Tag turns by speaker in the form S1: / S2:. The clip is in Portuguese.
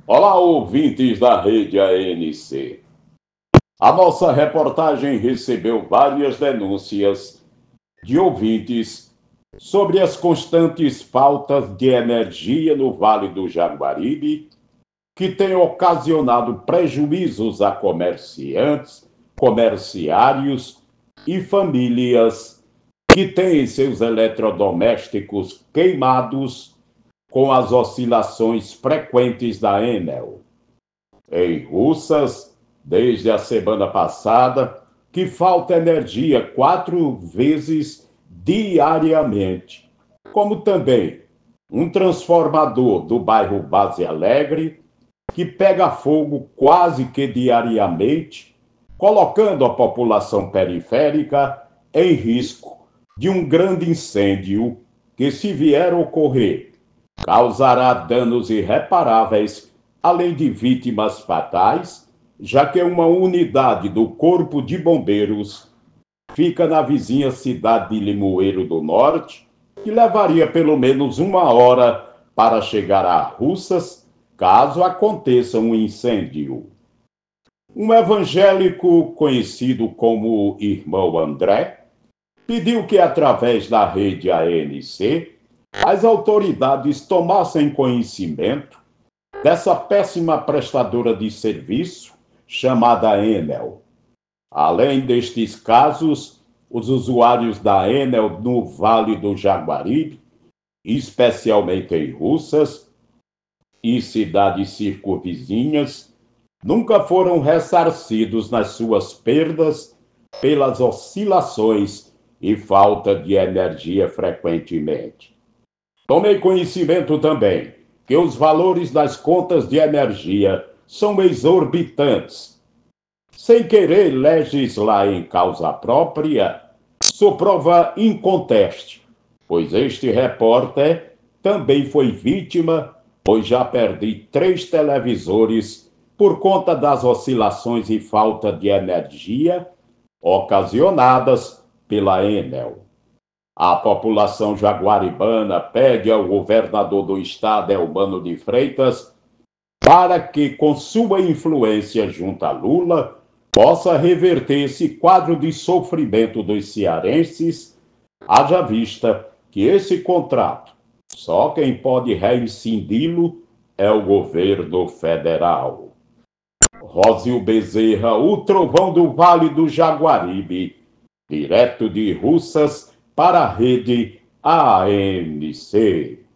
S1: Olá, ouvintes da rede ANC. A nossa reportagem recebeu várias denúncias de ouvintes sobre as constantes faltas de energia no Vale do Jaguaribe, que tem ocasionado prejuízos a comerciantes, comerciários e famílias que têm seus eletrodomésticos queimados com as oscilações frequentes da Enel. Em Russas, desde a semana passada, que falta energia 4 vezes diariamente, como também um transformador do bairro Base Alegre, que pega fogo quase que diariamente, colocando a população periférica em risco de um grande incêndio que, se vier a ocorrer, causará danos irreparáveis, além de vítimas fatais, já que uma unidade do Corpo de Bombeiros fica na vizinha cidade de Limoeiro do Norte, que levaria pelo menos 1 hora para chegar a Russas, caso aconteça um incêndio. Um evangélico conhecido como Irmão André pediu que, através da rede ANC, as autoridades tomassem conhecimento dessa péssima prestadora de serviço chamada Enel. Além destes casos, os usuários da Enel no Vale do Jaguaribe, especialmente em Russas e cidades circunvizinhas, nunca foram ressarcidos nas suas perdas pelas oscilações e falta de energia frequentemente. Tomei conhecimento também que os valores das contas de energia são exorbitantes. Sem querer legislar em causa própria, sou prova inconteste, pois este repórter também foi vítima, pois já perdi 3 televisores por conta das oscilações e falta de energia ocasionadas pela Enel. A população jaguaribana pede ao governador do estado, Elmano de Freitas, para que, com sua influência junto a Lula, possa reverter esse quadro de sofrimento dos cearenses, haja vista que esse contrato, só quem pode rescindi-lo é o governo federal. Rósio Bezerra, o trovão do Vale do Jaguaribe, direto de Russas para a rede ANC.